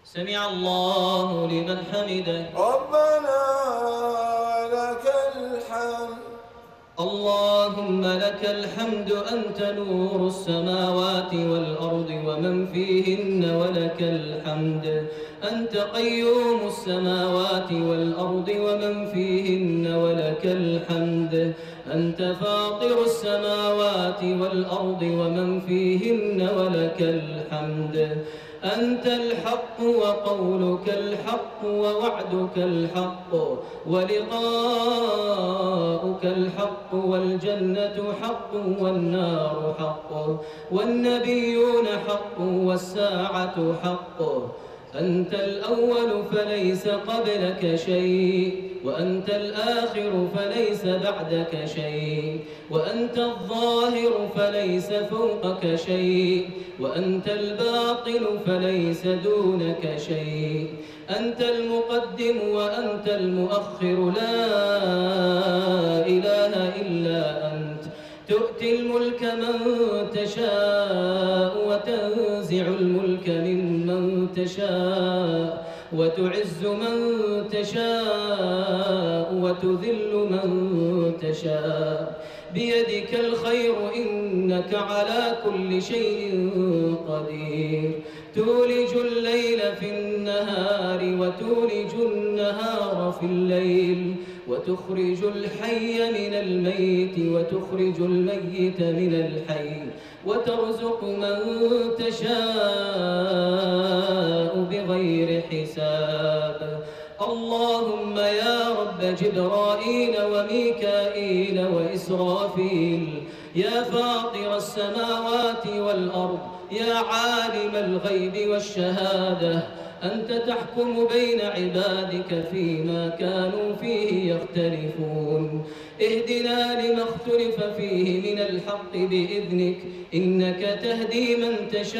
سمع الله لمن حمده. ربنا لك الحمد. اللهم لك الحمد أنت نور السماوات والأرض ومن فيهن ولك الحمد أنت قيوم السماوات والأرض ومن فيهن ولك الحمد أنت فاطر السماوات والأرض ومن فيهن ولك الحمد أنت الحق وقولك الحق ووعدك الحق ولقاؤك الحق والجنة حق والنار حق والنبيون حق والساعة حق أنت الأول فليس قبلك شيء وأنت الآخر فليس بعدك شيء وأنت الظاهر فليس فوقك شيء وأنت الباطن فليس دونك شيء أنت المقدم وأنت المؤخر لا إله إلا أنت تؤتي الملك من تشاء وتنزع الملك ممن تشاء وتعز من تشاء وتذل من تشاء بيدك الخير إنك على كل شيء قدير تولج الليل في النهار وتولج النهار في الليل وتخرج الحي من الميت وتخرج الميت من الحي وترزق من تشاء بغير حساب اللهم يا رب جبرائيل وميكائيل وإسرافيل يا فاطر السماوات والأرض يا عالم الغيب والشهادة أنت تحكم بين عبادك فيما كانوا فيه يختلفون اهدنا لما اختلف فيه من الحق بإذنك إنك تهدي من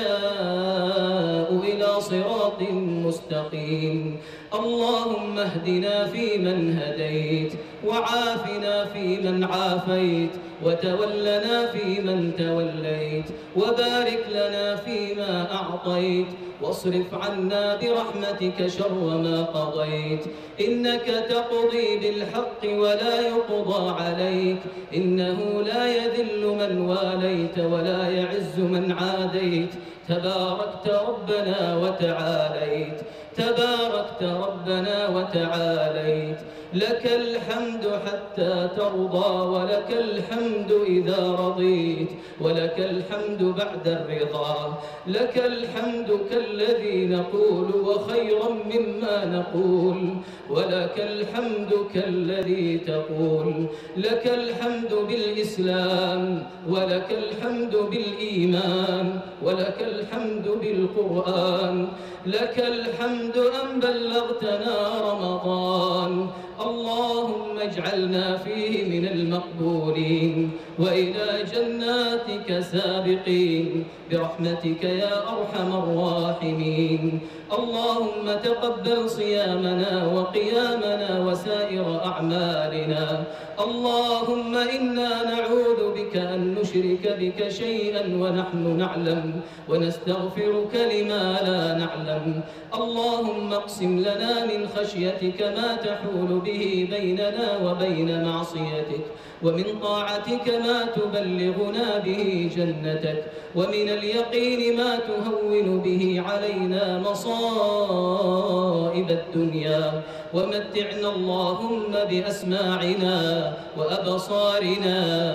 تشاء إلى صراط مستقيم اللهم اهدنا فيمن هديت وعافنا فيمن عافيت وتولنا فيمن توليت وبارك لنا فيما أعطيت واصرف عنا برحمتك شر ما قضيت إنك تقضي بالحق ولا يقضى عليك إنه لا يذل من واليت ولا يعز من عاديت تباركت ربنا وتعاليت تباركت ربنا وتعاليت لك الحمد حتى ترضى ولك الحمد إذا رضيت ولك الحمد بعد الرضا لك الحمد كالذي نقول وخيرا مما نقول ولك الحمد كالذي تقول لك الحمد بالإسلام ولك الحمد بالإيمان ولك الحمد بالقرآن لك الحمد أن بلغتنا رمضان اللهم اجعلنا فيه من المقبولين وإلى جناتك سابقين برحمتك يا أرحم الراحمين اللهم تقبل صيامنا وقيامنا وسائر أعمالنا اللهم إنا نعوذ بك أن نشرك بك شيئا ونحن نعلم ونستغفرك لما لا نعلم اللهم اقسم لنا من خشيتك ما تحول به بيننا وبين معصيتك ومن طاعتك ما تبلغنا به جنتك ومن اليقين ما تهون به علينا مصائب الدنيا ومتعنا اللهم بأسماعنا وأبصارنا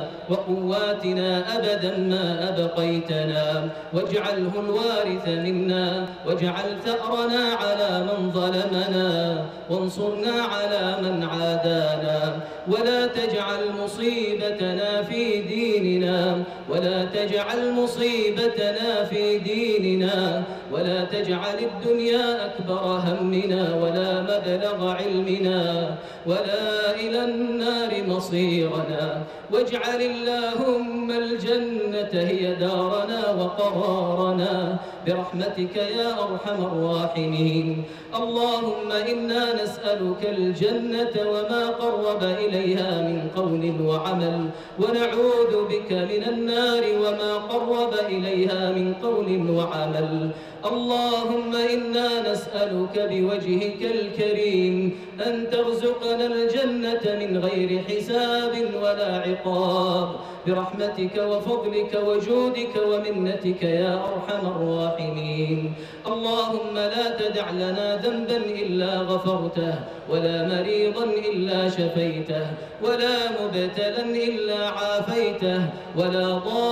وقواتنا أبدا ما أبقيتنا واجعله الوارث منا واجعل ثأرنا على من ظلمنا وانصرنا على من عادانا ولا تجعل مصيبتنا في ديننا ولا تجعل مصيبتنا في ديننا ولا تجعل الدنيا أكبر همنا ولا مبلغ علمنا ولا إلى النار مصيرنا واجعل اللهم الجنة هي دارنا وقرارنا برحمتك يا أرحم الراحمين اللهم إنا نسألك الجنة وما قرب إليها إليها من قول وعمل، ونعوذ بك من النار وما قرب إليها من قول وعمل. اللهم إنا نسألك بوجهك الكريم أن ترزقنا الجنة من غير حساب ولا عقاب، برحمتك وفضلك وجودك ومنتك يا أرحم الراحمين. اللهم لا تدع لنا ذنبا إلا غفرته، ولا مريضا إلا شفيته، ولا مبتلا إلا عافيته، ولا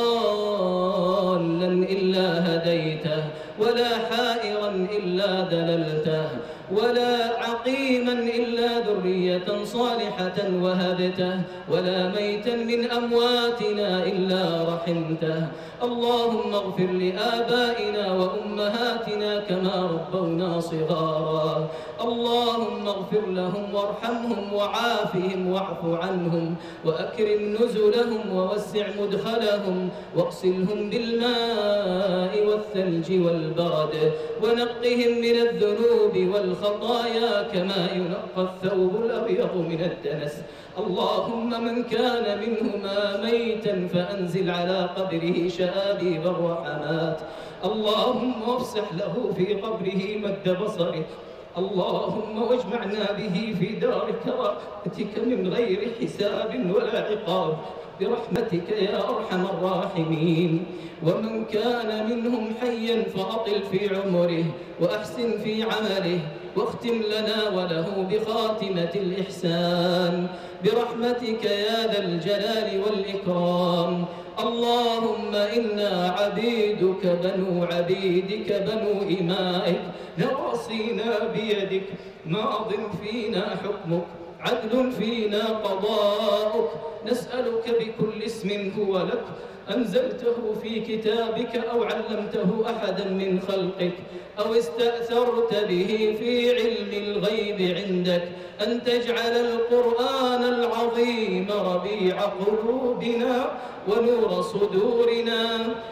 ضالا إلا هديته، ولا حائرا إلا دللته، ولا عقيما إلا ذرية صالحة وهبته، ولا ميتا من أمواتنا إلا رحمته. اللهم اغفر لآبائنا وأمهاتنا كما ربونا صغارا. اللهم اغفر لهم وارحمهم وعافهم واعف عنهم وأكرم نزلهم ووسع مدخلهم واغسلهم بالماء والثلج والبرد ونقهم من الذنوب والخطايا كما ينقى الثوب الأبيض من الدنس. اللهم من كان منهما ميتا فأنزل على قبره شآبيب الرحمات. اللهم افسح له في قبره مد بصره. اللهم واجمعنا به في دار كرامتك من غير حساب ولا عقاب، برحمتك يا أرحم الراحمين. ومن كان منهم حيا فأطل في عمره وأحسن في عمله، واختم لنا وله بخاتمة الإحسان، برحمتك يا ذا الجلال والإكرام. اللهم إنا عبيدك بنو عبيدك بنو إمائك، نواصينا بيدك، ماض فينا حكمك، عدل فينا قضاؤك. نسألك بكل اسم هو لك أنزلته في كتابك أو علمته أحدا من خلقك أو استأثرت به في علم الغيب عندك، أن تجعل القرآن العظيم ربيع قلوبنا ونور صدورنا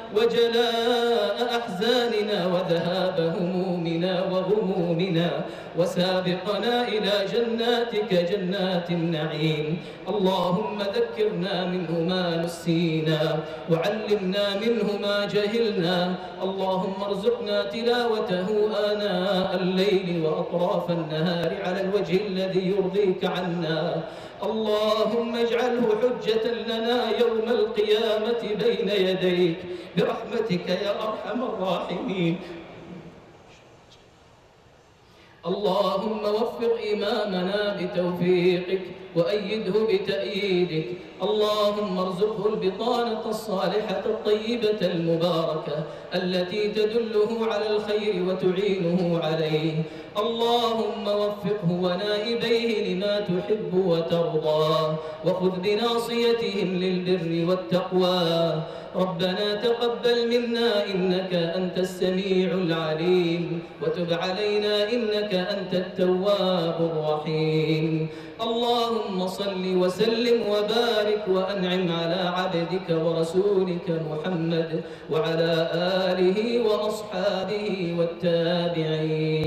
وجلاء أحزاننا وذهاب همومنا وغمومنا، وسابقنا إلى جناتك جنات النعيم. اللهم ذكرنا منه ما نسينا وعلمنا منه ما جهلنا. اللهم ارزقنا تلاوته آناء الليل وأطراف النهار على الوجه الذي يرضيك عنا. اللهم اجعله حجة لنا يوم القيامة بين يديك، برحمتك يا أرحم الراحمين. اللهم وفق إمامنا بتوفيقك وأيده بتأييدك. اللهم ارزقه البطانة الصالحة الطيبة المباركة التي تدله على الخير وتعينه عليه. اللهم وفقه ونائبيه لما تحب وترضى، وخذ بناصيتهم للبر والتقوى. ربنا تقبل منا إنك أنت السميع العليم، وتب علينا إنك أنت التواب الرحيم. اللهم صل وسلم وبارك وأنعم على عبدك ورسولك محمد وعلى آله وأصحابه والتابعين.